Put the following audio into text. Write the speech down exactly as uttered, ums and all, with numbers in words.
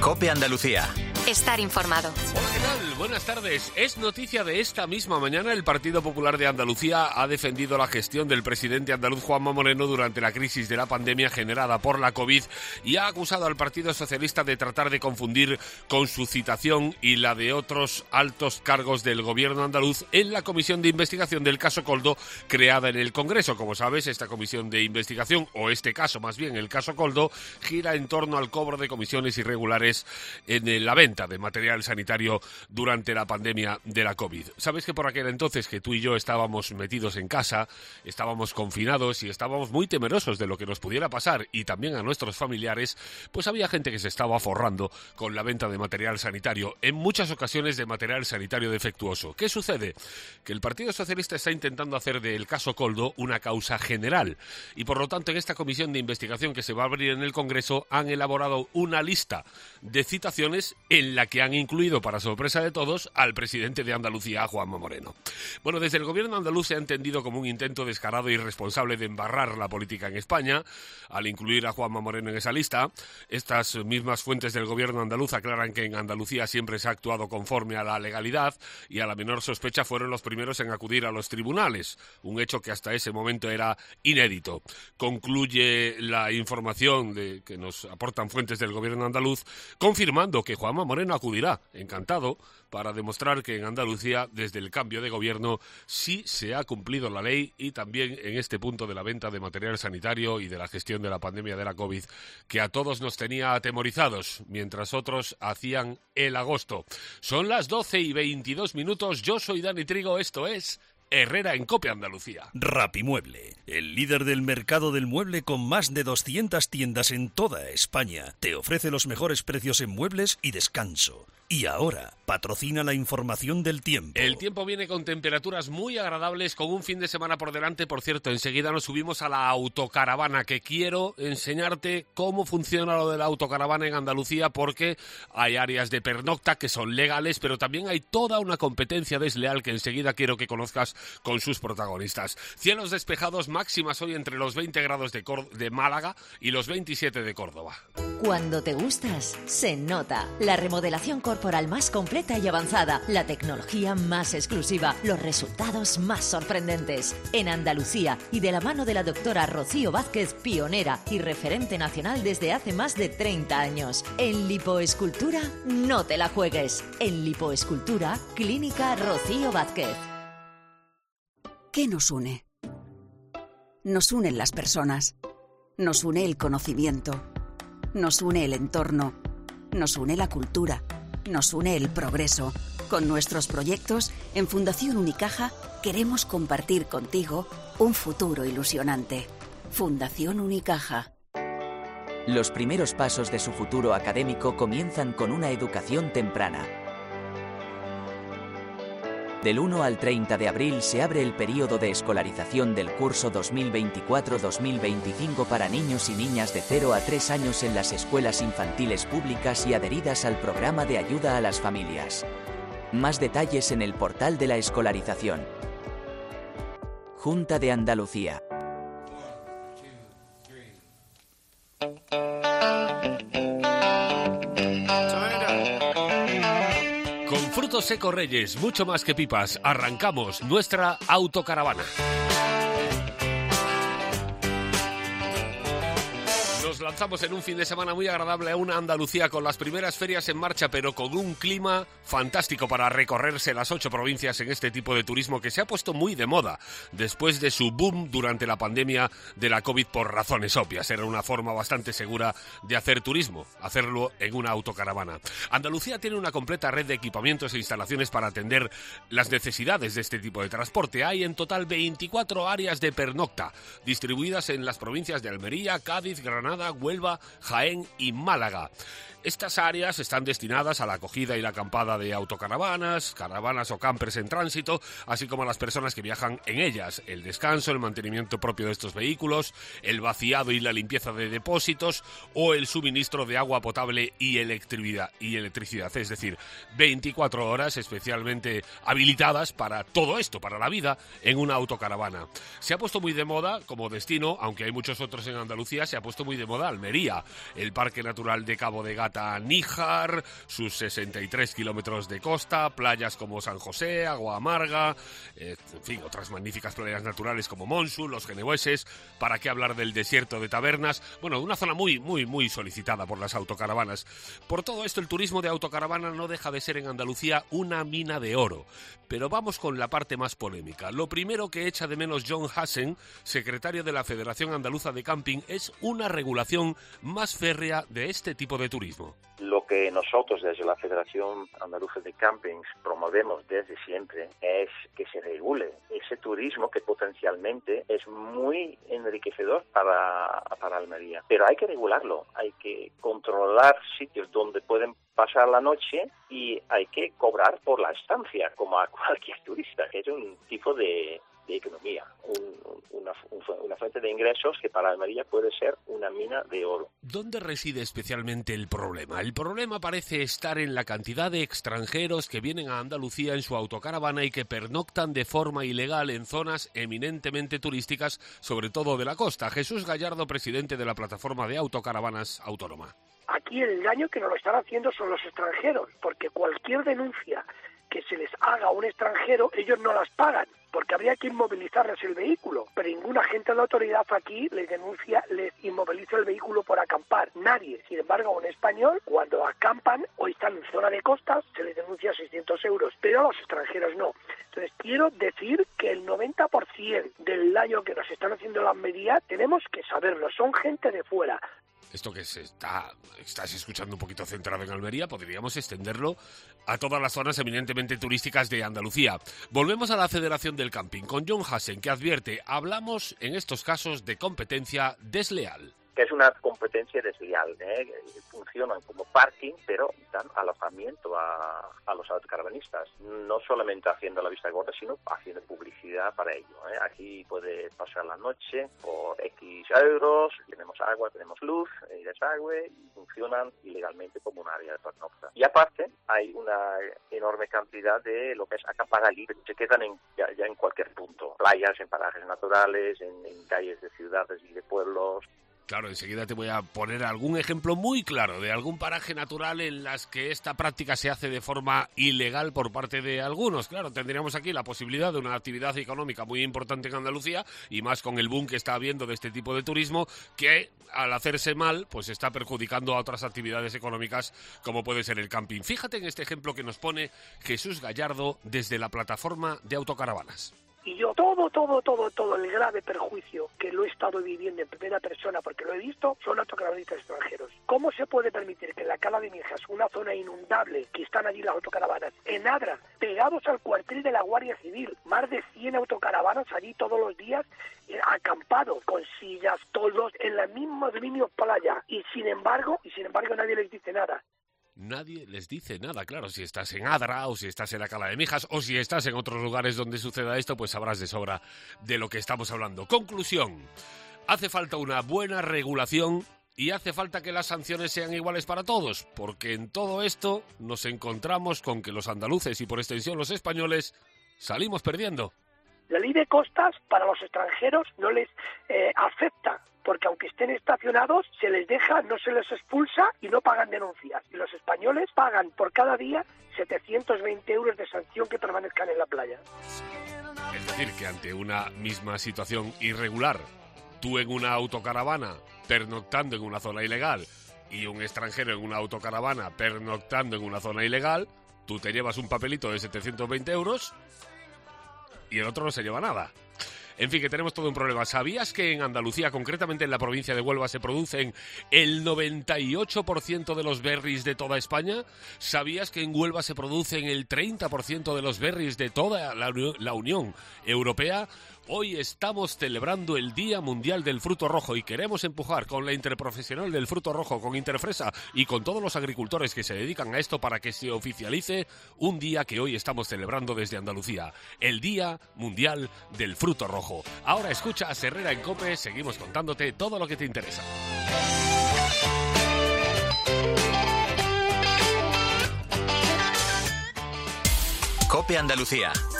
COPE Andalucía. Estar informado. Hola, ¿qué tal? Buenas tardes. Es noticia de esta misma mañana. El Partido Popular de Andalucía ha defendido la gestión del presidente andaluz Juanma Moreno durante la crisis de la pandemia generada por la COVID y ha acusado al Partido Socialista de tratar de confundir con su citación y la de otros altos cargos del gobierno andaluz en la comisión de investigación del caso Koldo creada en el Congreso. Como sabes, esta comisión de investigación, o este caso más bien, el caso Koldo, gira en torno al cobro de comisiones irregulares en la venta de material sanitario durante la pandemia de la COVID. Sabes que por aquel entonces que tú y yo estábamos metidos en casa, estábamos confinados y estábamos muy temerosos de lo que nos pudiera pasar, y también a nuestros familiares, pues había gente que se estaba forrando con la venta de material sanitario, en muchas ocasiones de material sanitario defectuoso. ¿Qué sucede? Que el Partido Socialista está intentando hacer del caso Koldo una causa general y por lo tanto en esta comisión de investigación que se va a abrir en el Congreso han elaborado una lista de citaciones en la que han incluido, para sorpresa de todos, al presidente de Andalucía, Juanma Moreno. Bueno, desde el gobierno andaluz se ha entendido como un intento descarado e irresponsable de embarrar la política en España al incluir a Juanma Moreno en esa lista. Estas mismas fuentes del gobierno andaluz aclaran que en Andalucía siempre se ha actuado conforme a la legalidad y a la menor sospecha fueron los primeros en acudir a los tribunales, un hecho que hasta ese momento era inédito. Concluye la información de, que nos aportan fuentes del gobierno andaluz, confirmando que Juanma Moreno acudirá, encantado, para demostrar que en Andalucía, desde el cambio de gobierno, sí se ha cumplido la ley y también en este punto de la venta de material sanitario y de la gestión de la pandemia de la COVID, que a todos nos tenía atemorizados, mientras otros hacían el agosto. Son las doce y veintidós minutos, yo soy Dani Trigo, esto es Herrera en COPE Andalucía. Rapimueble, el líder del mercado del mueble con más de doscientas tiendas en toda España, te ofrece los mejores precios en muebles y descanso. Y ahora, patrocina la información del tiempo. El tiempo viene con temperaturas muy agradables, con un fin de semana por delante. Por cierto, enseguida nos subimos a la autocaravana, que quiero enseñarte cómo funciona lo de la autocaravana en Andalucía, porque hay áreas de pernocta que son legales, pero también hay toda una competencia desleal que enseguida quiero que conozcas con sus protagonistas. Cielos despejados, máximas hoy entre los veinte grados de, Cor- de Málaga y los veintisiete de Córdoba. Cuando te gustas, se nota. La remodelación corporal más completa y avanzada, la tecnología más exclusiva, los resultados más sorprendentes. En Andalucía y de la mano de la doctora Rocío Vázquez, pionera y referente nacional desde hace más de treinta años. En lipoescultura, no te la juegues. En lipoescultura, Clínica Rocío Vázquez. ¿Qué nos une? Nos unen las personas. Nos une el conocimiento. Nos une el entorno. Nos une la cultura. Nos une el progreso. Con nuestros proyectos, en Fundación Unicaja queremos compartir contigo un futuro ilusionante. Fundación Unicaja. Los primeros pasos de su futuro académico comienzan con una educación temprana. Del uno al treinta de abril se abre el período de escolarización del curso dos mil veinticuatro dos mil veinticinco para niños y niñas de cero a tres años en las escuelas infantiles públicas y adheridas al programa de ayuda a las familias. Más detalles en el portal de la escolarización. Junta de Andalucía. Frutos Seco Reyes, mucho más que pipas. Arrancamos nuestra autocaravana. Nos lanzamos en un fin de semana muy agradable a una Andalucía con las primeras ferias en marcha, pero con un clima fantástico para recorrerse las ocho provincias en este tipo de turismo que se ha puesto muy de moda después de su boom durante la pandemia de la COVID por razones obvias. Era una forma bastante segura de hacer turismo, hacerlo en una autocaravana. Andalucía tiene una completa red de equipamientos e instalaciones para atender las necesidades de este tipo de transporte. Hay en total veinticuatro áreas de pernocta, distribuidas en las provincias de Almería, Cádiz, Granada, Huelva, Jaén y Málaga. Estas áreas están destinadas a la acogida y la acampada de autocaravanas, caravanas o campers en tránsito, así como a las personas que viajan en ellas, el descanso, el mantenimiento propio de estos vehículos, el vaciado y la limpieza de depósitos o el suministro de agua potable y electricidad, y electricidad, es decir, veinticuatro horas especialmente habilitadas para todo esto, para la vida en una autocaravana. Se ha puesto muy de moda como destino, aunque hay muchos otros en Andalucía, se ha puesto muy de moda Almería. El Parque Natural de Cabo de Gata-Níjar, sus sesenta y tres kilómetros de costa, playas como San José, Agua Amarga, eh, en fin, otras magníficas playas naturales como Monsu, Los Geneveses, para qué hablar del desierto de Tabernas, bueno, una zona muy, muy, muy solicitada por las autocaravanas. Por todo esto, el turismo de autocaravana no deja de ser en Andalucía una mina de oro. Pero vamos con la parte más polémica. Lo primero que echa de menos John Hassen, secretario de la Federación Andaluza de Camping, es una regulación más férrea de este tipo de turismo. Lo que nosotros desde la Federación Andaluza de Campings promovemos desde siempre es que se regule ese turismo que potencialmente es muy enriquecedor para, para Almería. Pero hay que regularlo, hay que controlar sitios donde pueden pasar la noche y hay que cobrar por la estancia, como a cualquier turista, que es un tipo de, de economía, un, una, una fuente de ingresos que para Almería puede ser una mina de oro. ¿Dónde reside especialmente el problema? El problema parece estar en la cantidad de extranjeros que vienen a Andalucía en su autocaravana y que pernoctan de forma ilegal en zonas eminentemente turísticas, sobre todo de la costa. Jesús Gallardo, presidente de la Plataforma de Autocaravanas Autónoma. Aquí el daño que nos lo están haciendo son los extranjeros, porque cualquier denuncia que se les haga a un extranjero, ellos no las pagan, porque habría que inmovilizarles el vehículo, pero ningún agente de la autoridad aquí les denuncia, les inmoviliza el vehículo por acampar, nadie. Sin embargo, a un español, cuando acampan o están en zona de costas, se les denuncia seiscientos euros, pero a los extranjeros no. Entonces, quiero decir que el noventa por ciento del daño que nos están haciendo las medidas, tenemos que saberlo, son gente de fuera. Esto que se está, estás escuchando un poquito centrado en Almería, podríamos extenderlo a todas las zonas eminentemente turísticas de Andalucía. Volvemos a la Federación del Camping, con John Hassen, que advierte, hablamos en estos casos de competencia desleal. Que es una competencia desleal, ¿eh? Funcionan como parking, pero dan alojamiento a, a los autocaravanistas, no solamente haciendo la vista gorda, sino haciendo publicidad para ello, ¿eh? Aquí puede pasar la noche por X euros, tenemos agua, tenemos luz y desagüe, y funcionan ilegalmente como un área de pernocta. Y aparte, hay una enorme cantidad de lo que es acampada libre, se quedan en, ya, ya en cualquier punto, playas, en parajes naturales, en, en calles de ciudades y de pueblos. Claro, enseguida te voy a poner algún ejemplo muy claro de algún paraje natural en las que esta práctica se hace de forma ilegal por parte de algunos. Claro, tendríamos aquí la posibilidad de una actividad económica muy importante en Andalucía y más con el boom que está habiendo de este tipo de turismo que al hacerse mal pues está perjudicando a otras actividades económicas como puede ser el camping. Fíjate en este ejemplo que nos pone Jesús Gallardo desde la Plataforma de Autocaravanas. Y yo todo, todo, todo, todo el grave perjuicio que lo he estado viviendo en primera persona, porque lo he visto, son autocaravanistas extranjeros. ¿Cómo se puede permitir que en la Cala de Mijas, una zona inundable, que están allí las autocaravanas, en Adra, pegados al cuartel de la Guardia Civil, más de cien autocaravanas allí todos los días, eh, acampados, con sillas, toldos, en la misma dominio playa, y sin embargo, y sin embargo nadie les dice nada? Nadie les dice nada, claro, si estás en Adra o si estás en la Cala de Mijas o si estás en otros lugares donde suceda esto, pues sabrás de sobra de lo que estamos hablando. Conclusión, hace falta una buena regulación y hace falta que las sanciones sean iguales para todos, porque en todo esto nos encontramos con que los andaluces y por extensión los españoles salimos perdiendo. La ley de costas para los extranjeros no les eh, afecta, porque aunque estén estacionados, se les deja, no se les expulsa y no pagan denuncias. Y los españoles pagan por cada día setecientos veinte euros de sanción que permanezcan en la playa. Es decir, que ante una misma situación irregular, tú en una autocaravana pernoctando en una zona ilegal y un extranjero en una autocaravana pernoctando en una zona ilegal, tú te llevas un papelito de setecientos veinte euros y el otro no se lleva nada. En fin, que tenemos todo un problema. ¿Sabías que en Andalucía, concretamente en la provincia de Huelva, se producen el noventa y ocho por ciento de los berries de toda España? ¿Sabías que en Huelva se producen el treinta por ciento de los berries de toda la, la Unión Europea? Hoy estamos celebrando el Día Mundial del Fruto Rojo y queremos empujar con la Interprofesional del Fruto Rojo, con Interfresa y con todos los agricultores que se dedican a esto para que se oficialice un día que hoy estamos celebrando desde Andalucía, el Día Mundial del Fruto Rojo. Ahora escucha a Herrera en COPE, seguimos contándote todo lo que te interesa. COPE Andalucía.